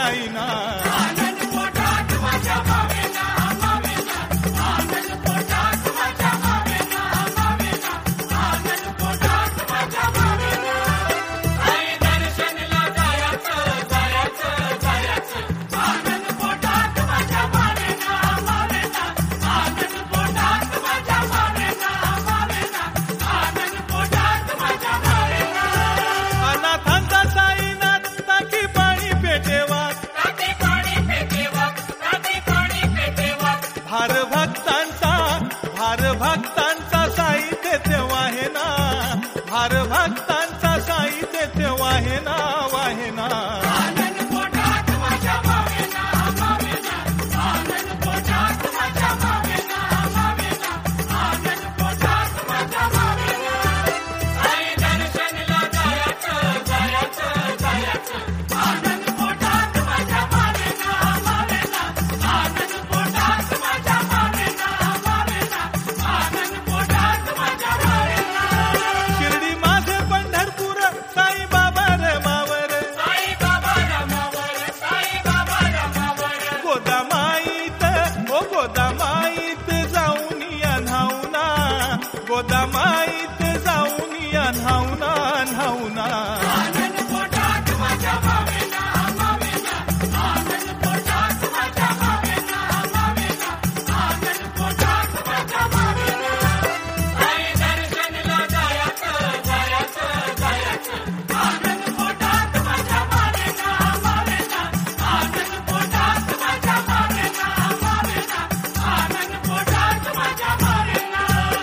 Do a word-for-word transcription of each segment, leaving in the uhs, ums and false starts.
साईनाथ. आनंद पोटात माझ्या मावेना मावेना, आनंद पोटात माझ्या मावेना मावेना, आनंद पोटात माझ्या मावेना. साई दर्शनला जायचं जायचं जायचं, आनंद पोटात माझ्या मावेना मावेना, आनंद पोटात माझ्या मावेना मावेना, आनंद पोटात माझ्या मावेना. अनाथांचा साईनाथ टाकी पाणी पेटेवा, टाकी पाणी पेटेवा, टाकी पाणी पेटेवा. भार भक्तांचा भार भक्तांचा साई तेथे वाहे ना, भार भक्तांचा साई तेथे वाहे ना वाहे ना. आनंद पोटात माझ्या मावेना मावेना, आनंद पोटात माझ्या मावेना मावेना, आनंद पोटात माझ्या मावेना. साई दर्शनला जायचं जायचं जायचं, आनंद पोटात माझ्या मावेना मावेना, आनंद पोटात माझ्या मावेना मावेना, आनंद पोटात माझ्या मावेना. शिर्डी माझे पंढरपूर साई बाबा रमावर, साई बाबा रमावर, साई बाबा रमावर. गोदामाईत ओ गोदामाईत जाऊन या न्हावना, गोदामाईत जाऊन या न्हावना न्हावना. आनंद पोटात माझ्या मावेना मावेना, आनंद पोटात माझ्या मावेना मावेना, आनंद पोटात माझ्या मावेना. साई दर्शनला जायचं जायचं जायचं, आनंद पोटात माझ्या मावेना मावेना, आनंद पोटात माझ्या मावेना मावेना, आनंद पोटात माझ्या मावेना.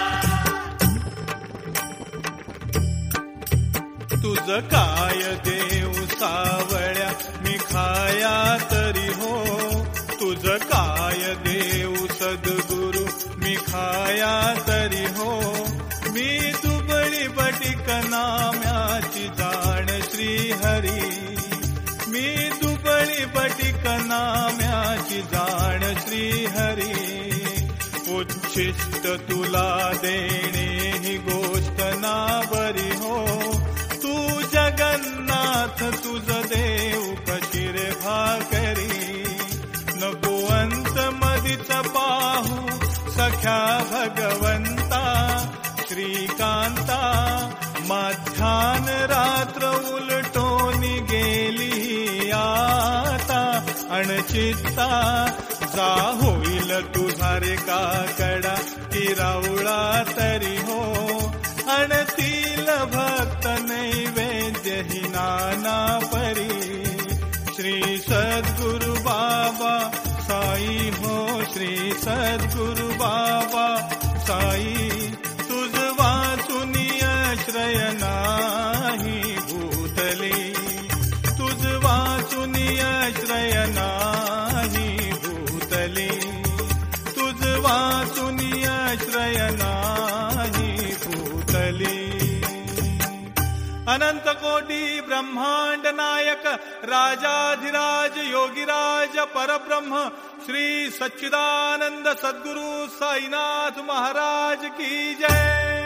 तुझ काय देव सावळ्या मी खाया तरी हो, तुझ काय देव सद्गुरु मी खाया तरी हो. मी दुबळी बटिक नाम्याची जाण श्रीहरी, मी दुबळी बटिक नाम्याची जाण श्रीहरी. उच्छिष्ट तुला देणे ही गोष्ट ना बरी हो, तू जगन्नाथ तुझ देव कशिरे भाकरी. नको अंत मधीच पाहू सख्या भगवंता, श्रीकांता माध्यान रात्र उलटोनी गेली आता. अणचित्ता जा होईल तुझा रे काकडा की रावळा तरी हो, अणतील भक्त नैवेद्य ही नाना परी. श्री सद्गुरु बाबा साई हो, श्री सद्गुरु बाबा साई. तुझ वाचुनी आश्रय नाही भूतली, तुझ वाचुनी आश्रय नाही भूतली, तुझ वाचुनी आश्रय नाही भूतली. अनंत कोटी ब्रह्मांड नायक राजाधिराज योगिराज परब्रह्म श्री सच्चिदानंद सद्गुरु साईनाथ महाराज की जय.